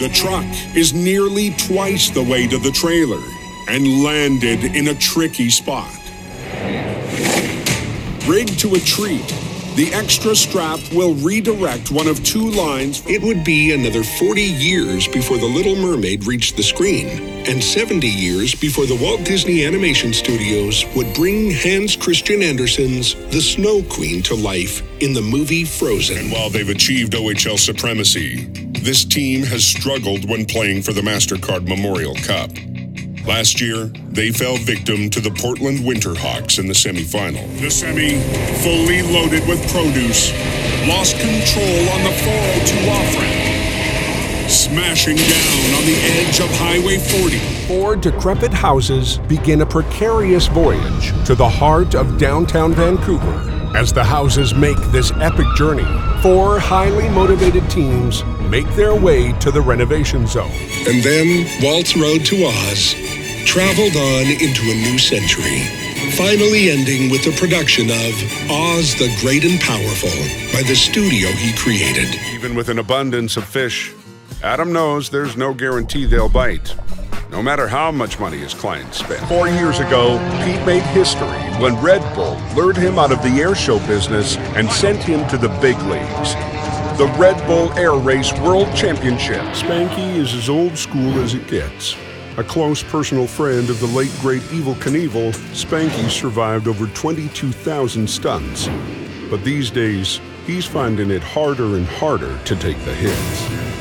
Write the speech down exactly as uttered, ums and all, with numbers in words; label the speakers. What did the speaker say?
Speaker 1: The truck is nearly twice the weight of the trailer and landed in a tricky spot. Rigged to a tree, the extra strap will redirect one of two lines.
Speaker 2: It would be another forty years before The Little Mermaid reached the screen, and seventy years before the Walt Disney Animation Studios would bring Hans Christian Andersen's The Snow Queen to life in the movie Frozen.
Speaker 1: And while they've achieved O H L supremacy, this team has struggled when playing for the MasterCard Memorial Cup. Last year, they fell victim to the Portland Winterhawks in the semifinal. The semi, fully loaded with produce, lost control on the four oh two off-ramp, smashing down on the edge of Highway forty.
Speaker 3: Four decrepit houses begin a precarious voyage to the heart of downtown Vancouver. As the houses make this epic journey, four highly motivated teams make their way to the renovation zone.
Speaker 2: And then Walt's Road to Oz traveled on into a new century, finally ending with the production of Oz the Great and Powerful by the studio he created.
Speaker 4: Even with an abundance of fish, Adam knows there's no guarantee they'll bite, no matter how much money his clients spend.
Speaker 3: Four years ago, Pete made history when Red Bull lured him out of the air show business and sent him to the big leagues. The Red Bull Air Race World Championship. Spanky is as old school as it gets. A close personal friend of the late great Evel Knievel, Spanky survived over twenty-two thousand stunts. But these days, he's finding it harder and harder to take the hits.